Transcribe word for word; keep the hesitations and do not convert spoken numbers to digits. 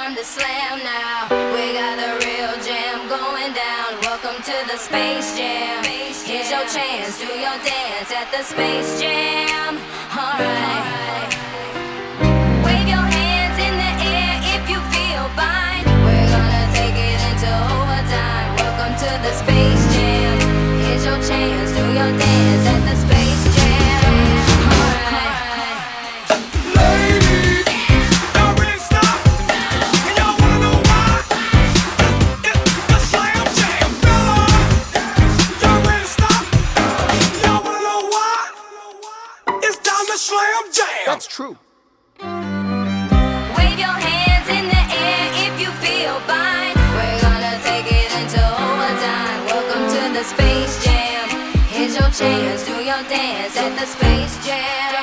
time to slam now. We got the real jam going down. Welcome to the Space Jam. Here's your chance, do your dance at the Space Jam. Alright. Wave your hands in the air if you feel fine. We're gonna take it into overtime. Welcome to the Space Jam. Here's your chance, do your dance at the Space Jam. Alright. Slam Jam. That's true. Wave your hands in the air if you feel fine. We're gonna take it into overtime. Welcome to the Space Jam. Here's your chance, do your dance at the Space Jam.